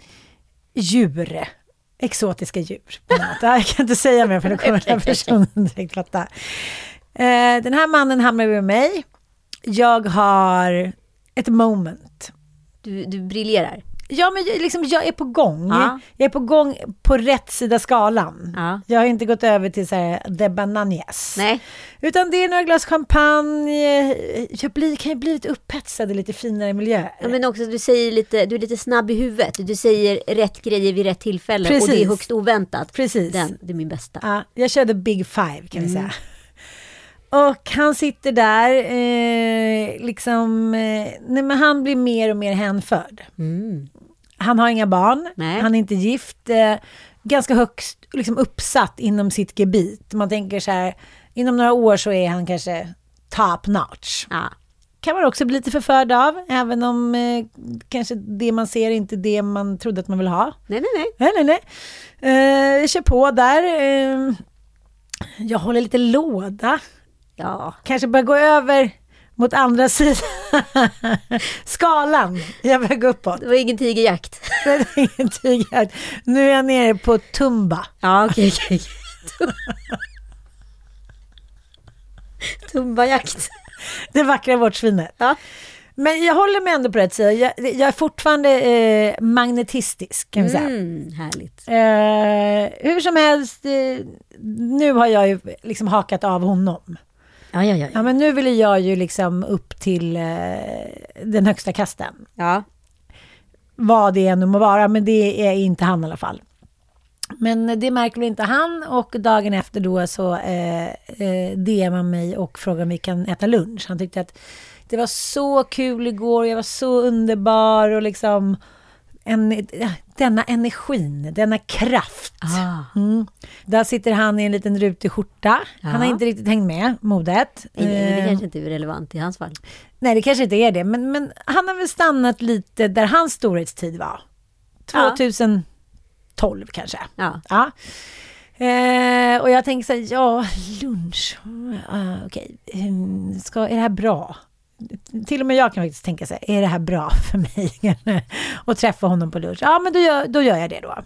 djur. Exotiska djur. Jag kan inte säga mer för då kommer den här personen direkt fatta. Den här mannen hamnar med mig. Jag har ett moment. Du, du briljerar. Ja, men jag, liksom, jag är på gång. Ja. Jag är på gång på rätt sida skalan. Ja. Jag har inte gått över till så här the bananas. Nej. Utan det är några glas champagne. Jag blir, kan ju bli lite upphetsad i lite finare miljö. Ja, men också du säger lite, du är lite snabb i huvudet. Du säger rätt grejer vid rätt tillfälle. Precis. Och det är högst oväntat. Precis. Den, det är min bästa. Ja, jag körde Big Five kan vi mm. säga. Och han sitter där eh, liksom eh, nej, men han blir mer och mer hänförd. Mm. Han har inga barn, nej. Han är inte gift, eh, ganska högst liksom uppsatt inom sitt gebit. Man tänker så här, inom några år så är han kanske top notch. Ja. Kan man också bli lite förförd av, även om eh, kanske det man ser är inte det man trodde att man vill ha. Nej, nej, nej. Nej, nej, nej. Eh, kör på där. Eh, jag håller lite låda. Ja. Kanske bara gå över mot andra sidan. Skalan. Jag börjar gå uppåt. Det var ingen tigerjakt. Det var ingen tigerjakt. Nu är jag nere på Tumba. Ja, okej, okay, okej. Okay. Tumbajakt. Det vackra vårdsvinet. Ja. Men jag håller mig ändå på rätt sida. Jag, jag är fortfarande eh, magnetistisk kan vi säga. Mm, härligt. Eh, hur som helst, eh, nu har jag ju liksom hakat av honom. Ja, ja, ja, ja. Ja, men nu vill jag ju liksom upp till eh, den högsta kasten. Ja. Vad det än må vara, men det är inte han i alla fall. Men det märker väl inte han, och dagen efter då så eh, eh, D M:ar mig och frågar om vi kan äta lunch. Han tyckte att det var så kul igår, jag var så underbar och liksom en, denna energin, denna kraft. Ah. Mm. Där sitter han i en liten rutig skjorta. Ja. Han har inte riktigt hängt med modet. Nej, det kanske inte är relevant i hans fall. Nej, det kanske inte är det. Men, men han har väl stannat lite där hans storhetstid var. tjugohundratolv ja. Kanske. Ja. Ja. Eh, och jag tänker så här, ja, lunch. Uh, Okej, okay. Ska, är det här bra? Till och med jag kan faktiskt tänka sig, är det här bra för mig att träffa honom på lunch? Ja, men då gör, då gör jag det då.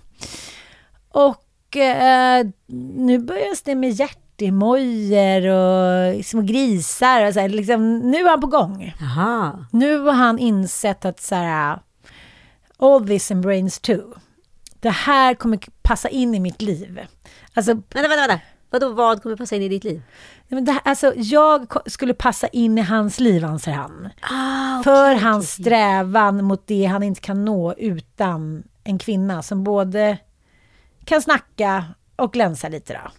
Och eh, nu börjar det med hjärtemojer och små grisar och så här, liksom, nu är han på gång. Aha. Nu har han insett att så här, all this and brains too. Det här kommer passa in i mitt liv. Alltså, vänta, vänta, vänta. Vadå, vad kommer passa in i ditt liv? Men det här, alltså, jag skulle passa in i hans liv, anser han. Ah, okay, för okay. hans strävan mot det han inte kan nå utan en kvinna som både kan snacka och glänsa lite då.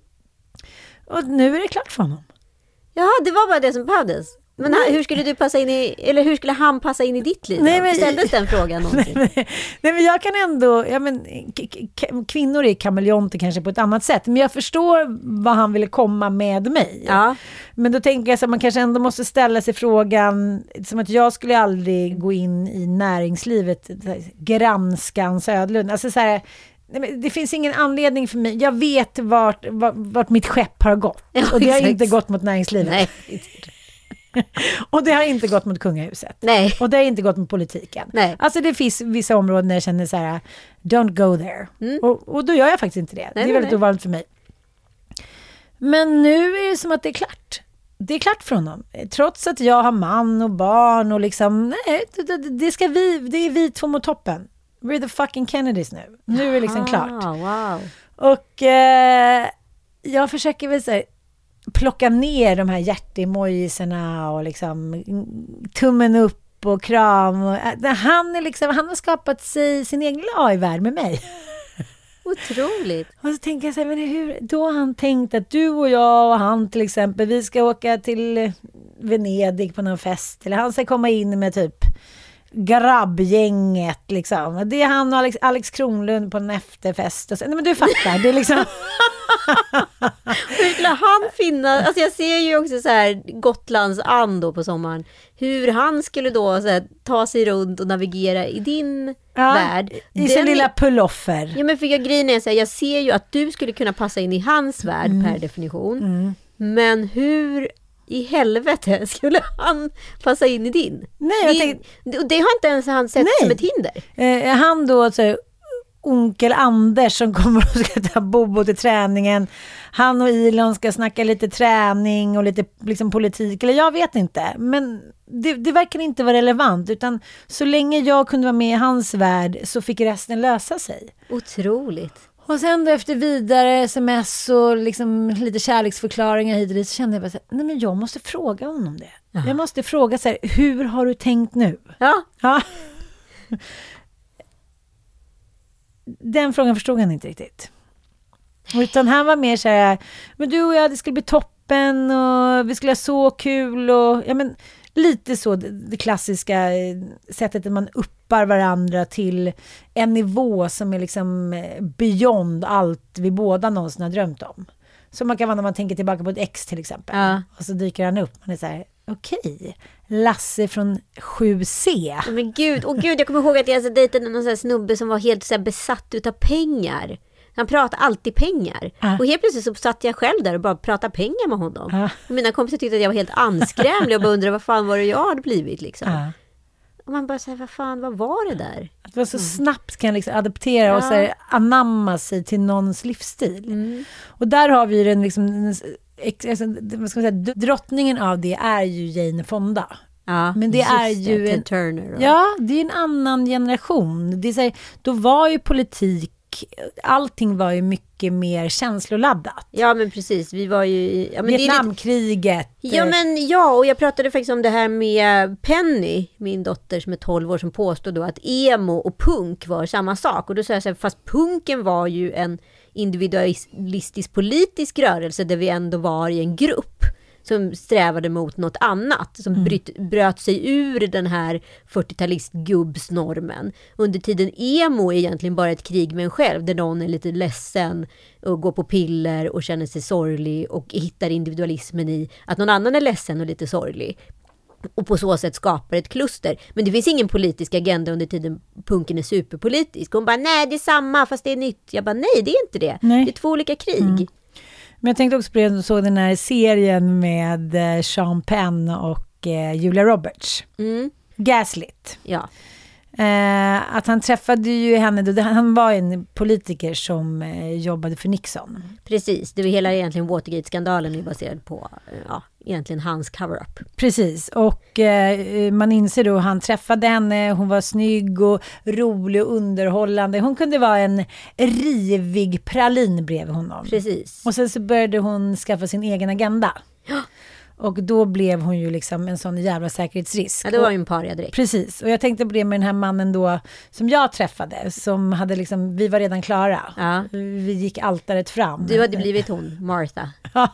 Och nu är det klart för honom. Ja, det var bara det som behövdes. Men här, hur skulle du passa in i, eller hur skulle han passa in i ditt liv? Nej, men, ställdes den frågan någonsin? Nej, men, nej, men jag kan ändå, ja, men, k- k- kvinnor är kameleonter kanske på ett annat sätt. Men jag förstår vad han ville komma med mig. Ja. Men då tänker jag så att man kanske ändå måste ställa sig frågan, som att jag skulle aldrig gå in i näringslivet, granskan Södlund. Alltså så här, det finns ingen anledning för mig. Jag vet vart, vart, vart mitt skepp har gått. Ja, och det har exakt. inte gått mot näringslivet. Nej. Och det har inte gått mot kungahuset. Nej. Och det har inte gått mot politiken. Nej. Alltså det finns vissa områden där jag känner så här, don't go there. Mm. Och, och då gör jag faktiskt inte det. Nej, det är väldigt nej. ovanligt för mig. Men nu är det som att det är klart. Det är klart för honom. Trots att jag har man och barn och liksom, nej, det, det ska vi, det är vi två mot toppen. We're the fucking Kennedys nu. Nu är det liksom klart. Wow. Och eh, jag försöker väl så här, plocka ner de här hjärtemojisarna och liksom tummen upp och kram. Och, han, är liksom, han har skapat sig sin egen A I-värld med mig. Otroligt. Och så tänker jag så här, men hur, då har han tänkt att du och jag och han till exempel, vi ska åka till Venedig på någon fest. Eller han ska komma in med typ grabbgänget liksom. Det är han och Alex, Alex Kronlund på en efterfest. Och så, nej men du fattar, det är liksom... Hur skulle han finna, alltså jag ser ju också så här Gotlands and på sommaren, hur han skulle då så här, ta sig runt och navigera i din ja, värld. I sin lilla pulloffer. Ja men för jag grejen är så här, jag ser ju att du skulle kunna passa in i hans värld mm. per definition. Mm. Men hur i helvete skulle han passa in i din? Nej, jag det, tänkte, det har inte ens han sett nej. som ett hinder. Eh, han då så här, onkel Anders som kommer och ska ta Bobo till träningen. Han och Elon ska snacka lite träning och lite liksom politik. Eller jag vet inte. Men det, det verkar inte vara relevant. Utan så länge jag kunde vara med i hans värld så fick resten lösa sig. Otroligt. Och sen då efter vidare sms och liksom lite kärleksförklaringar hit och dit så kände jag bara så här, nej men jag måste fråga honom det. Ja. Jag måste fråga så här, hur har du tänkt nu? Ja. Ja. Den frågan förstod han inte riktigt. Utan han var mer så här, men du och jag, det skulle bli toppen och vi skulle ha så kul och ja men lite så det, det klassiska sättet att man uppar varandra till en nivå som är liksom beyond allt vi båda någonsin har drömt om. Så man kan vara när man tänker tillbaka på ett ex till exempel. Ja. Och så dyker han upp. Man är så här, okej, okay. Lasse från sju C. Men gud, och gud, jag kommer ihåg att jag alltså dejtade någon sån här snubbe som var helt så här besatt utav pengar. Han pratade alltid pengar. Ah. Och helt plötsligt så satt jag själv där och bara pratade pengar med honom. Ah. Och mina kompisar tyckte att jag var helt anskrämlig och bara undrade vad fan var det jag hade blivit liksom. Ah. Och man bara säger, vad fan, vad var det där? Att det var så mm. snabbt kan liksom adaptera ja. och så här, anamma sig till någons livsstil. Mm. Och där har vi den liksom, vad ska man säga, drottningen av det är ju Jane Fonda. Ja, men det är ju det, en, Turner, och... ja, det är en annan generation. Det är så här, då var ju politik, allting var ju mycket mer känsloladdat. Ja men precis, vi var ju ja, men Vietnamkriget. Lite... Ja men ja, och jag pratade faktiskt om det här med Penny, min dotter som är tolv år, som påstod då att emo och punk var samma sak. Och då sa jag så här, fast punken var ju en individualistisk politisk rörelse där vi ändå var i en grupp som strävade mot något annat, som mm. bryt, bröt sig ur den här fyrtiotalistgubbsnormen. Under tiden emo är egentligen bara ett krig med en själv, där någon är lite ledsen och går på piller och känner sig sorglig och hittar individualismen i att någon annan är ledsen och lite sorglig. Och på så sätt skapar ett kluster. Men det finns ingen politisk agenda under tiden punken är superpolitisk. Hon bara, nej det är samma fast det är nytt. Jag bara, nej det är inte det. Nej. Det är två olika krig. Mm. Men jag tänkte också på det, du såg den här serien med Sean Penn och eh, Julia Roberts. Mm. Gaslit. Ja. Eh, att han träffade ju henne, då, han var en politiker som eh, jobbade för Nixon. Precis, det var hela egentligen Watergate-skandalen är baserad på ja, egentligen hans cover-up. Precis, och eh, man inser då han träffade henne, hon var snygg och rolig och underhållande. Hon kunde vara en rivig pralin bredvid honom. Precis. Och sen så började hon skaffa sin egen agenda. Ja. Och då blev hon ju liksom en sån jävla säkerhetsrisk. Ja, det var ju en paria direkt. Precis, och jag tänkte på det med den här mannen då som jag träffade, som hade liksom, vi var redan klara. Ja. Vi gick altaret fram. Du hade blivit hon, Martha. Ja,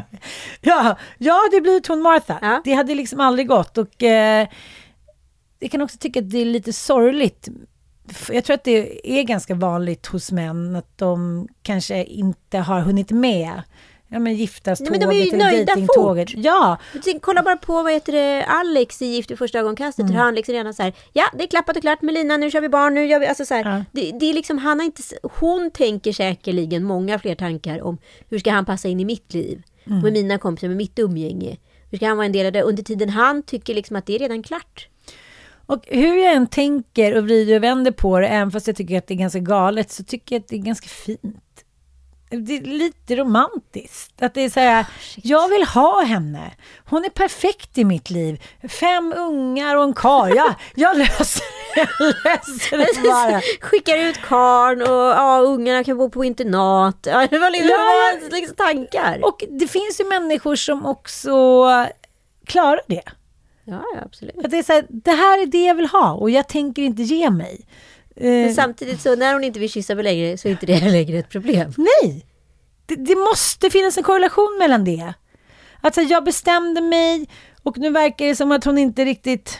ja, ja det blivit hon Martha. Ja. Det hade liksom aldrig gått. Och eh, jag kan också tycka att det är lite sorgligt. Jag tror att det är ganska vanligt hos män att de kanske inte har hunnit med. Ja, men giftas-tåget. Nej, men de är ju nöjda fort. Ja. Kolla bara på, vad heter det, Alex i Gift i första ögonkastet. Mm. Han liksom redan så här, ja det är klappat och klart med Lina, nu kör vi barn, nu gör vi, alltså så här, ja. det, det är liksom, han har inte, hon tänker säkerligen många fler tankar om hur ska han passa in i mitt liv. Mm. Med mina kompisar, med mitt umgänge. Hur ska han vara en del av det? Under tiden han tycker liksom att det är redan klart. Och hur jag än tänker och vrider och vänder på det, även fast jag tycker att det är ganska galet, så tycker jag att det är ganska fint. Det är lite romantiskt. Att det är så här, jag vill ha henne. Hon är perfekt i mitt liv. Fem ungar och en kar. Ja, jag löser, jag löser det bara. Skickar ut karn och ja, ungarna kan bo på internat. Ja, det var liksom, ja, det var liksom tankar. Och det finns ju människor som också klarar det. Ja, ja, absolut. Att det är så här, det här är det jag vill ha och jag tänker inte ge mig. Men samtidigt så när hon inte vill kyssa mig längre så är inte det längre ett problem. Nej, det, det måste finnas en korrelation mellan det. Alltså jag bestämde mig och nu verkar det som att hon inte riktigt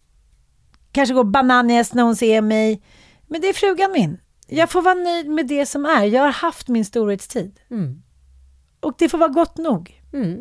kanske går bananas när hon ser mig. Men det är frugan min. Jag får vara nöjd med det som är. Jag har haft min storhetstid. Mm. Och det får vara gott nog. Mm.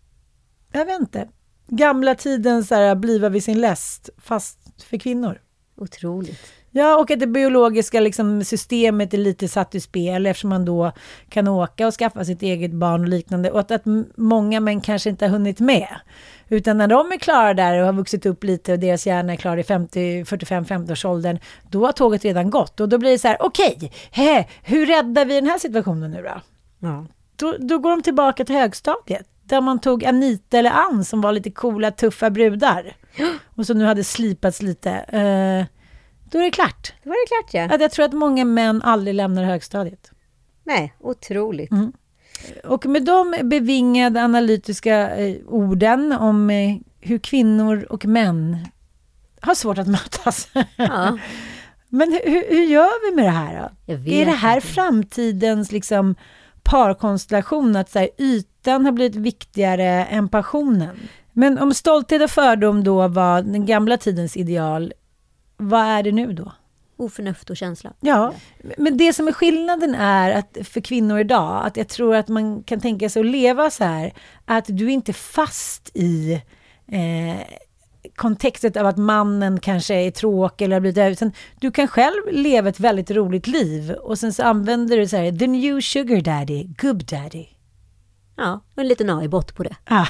Jag vet inte. Gamla tiden så här, bliva vid sin läst fast för kvinnor. Otroligt. Ja, och att det biologiska liksom, systemet är lite satt i spel eftersom man då kan åka och skaffa sitt eget barn och liknande. Och att, att många män kanske inte har hunnit med. Utan när de är klara där och har vuxit upp lite och deras hjärna är klar i femtio, fyrtiofem femtio års åldern, då har tåget redan gått. Och då blir det så här, okej, okay, hur räddar vi den här situationen nu då? Ja. Då, då går de tillbaka till högstadiet. Där man tog Anita eller Ann som var lite coola, tuffa brudar. Och så nu hade slipats lite. Uh, då är det klart. Då var det klart, ja. Att jag tror att många män aldrig lämnar högstadiet. Nej, otroligt. Mm. Och med de bevingade analytiska eh, orden om eh, hur kvinnor och män har svårt att mötas. Ja. Men hur, hur gör vi med det här då? Jag vet är det här inte. framtidens liksom, parkonstellation? Att så här, ytan har blivit viktigare än passionen. Men om stolthet och fördom då var den gamla tidens ideal, vad är det nu då? Oförnuft och känsla. Ja, men det som är skillnaden är att för kvinnor idag, att jag tror att man kan tänka sig att leva så här, att du är inte fast i eh, kontextet av att mannen kanske är tråkig eller har blivit utan du kan själv leva ett väldigt roligt liv och sen så använder du så här, the new sugar daddy, gubb daddy. Ja, och en liten A i bott på det. Ah.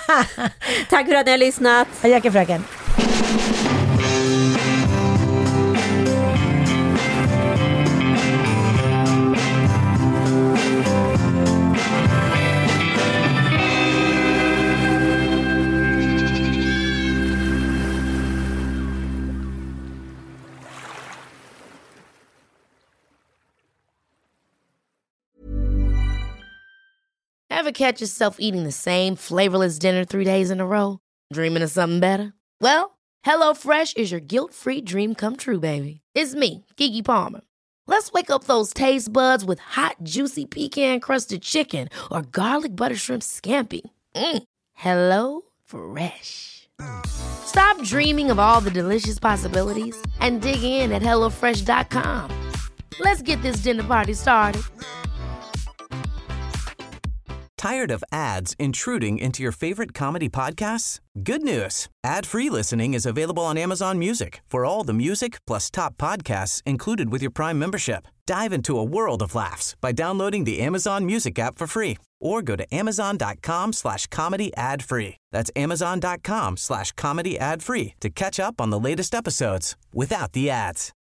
Tack för att ni har lyssnat. Adjacka fröken. Ever catch yourself eating the same flavorless dinner three days in a row? Dreaming of something better? Well, HelloFresh is your guilt-free dream come true, baby. It's me, Keke Palmer. Let's wake up those taste buds with hot, juicy pecan-crusted chicken or garlic butter shrimp scampi. Mm. Hello Fresh. Stop dreaming of all the delicious possibilities and dig in at hello fresh dot com. Let's get this dinner party started. Tired of ads intruding into your favorite comedy podcasts? Good news. Ad-free listening is available on Amazon Music for all the music plus top podcasts included with your Prime membership. Dive into a world of laughs by downloading the Amazon Music app for free or go to amazon.com slash comedy ad free. That's amazon.com slash comedy ad free to catch up on the latest episodes without the ads.